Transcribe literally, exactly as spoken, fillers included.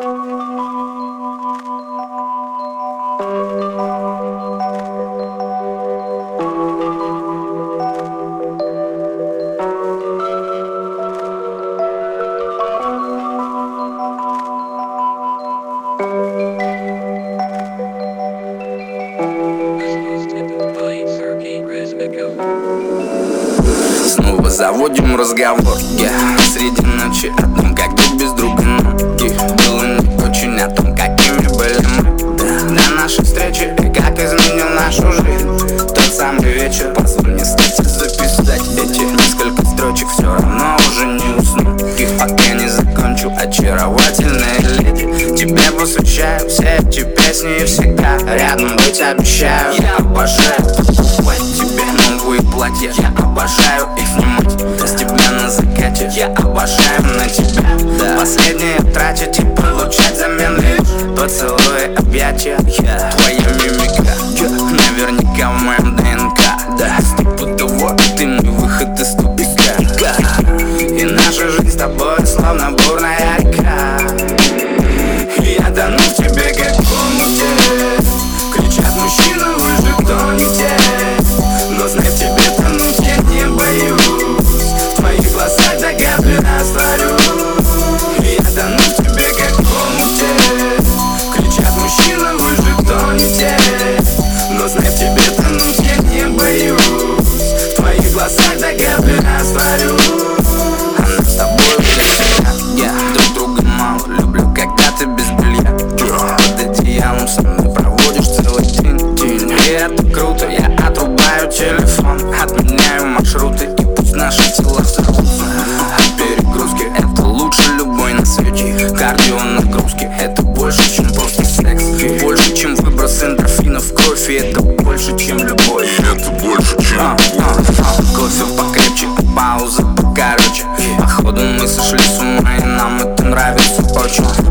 Снова заводим разговор, я среди ночи о том, как быть без друга ноги. Было не очень о том, какими были мы до нашей встречи, и как изменил нашу жизнь тот самый вечер. Позволь мне стать и записать эти несколько строчек, все равно уже не усну, пока не закончу. Очаровательная леди, тебе посвящаю все эти песни и всегда рядом быть обещаю. Я обожаю покупать тебе новые платья, я обожаю их снимать с тебя на закате. Я обожаю на тебя да. Последнее тратить и получать взамен лишь поцелуи, объятия. yeah. Твоя мимика yeah. наверняка в моем ДНК да. Стопудово ты мой выход из тупика, и наша жизнь с тобой словно бурная река. Я тону в тебе как в омуте, кричат мужчины, вы же тонете, но знай, в тебе тонуть я не боюсь. В твоих глазах догадки растворю. Я тону в тебе как в омуте, кричат мужчины, вы же тонете, но знай, в тебе тонуть я не боюсь. В твоих глазах догадки растворю. Она с тобой для себя, я друг друга мало люблю, когда ты без белья под одеялом со мной проводишь целый день, день. И это круто, я отрубаю телефон, отменяю маршруты, и пусть наши тела взорвутся от перегрузки. Это лучше любой на свете. Кардио нагрузки, это больше, чем просто секс, больше, чем выброс эндорфинов в кровь, и это больше, чем любовь. И это больше, чем а, а, а. Кофе покрепче, пауза покороче. Походу мы сошли с ума, и нам это нравится очень.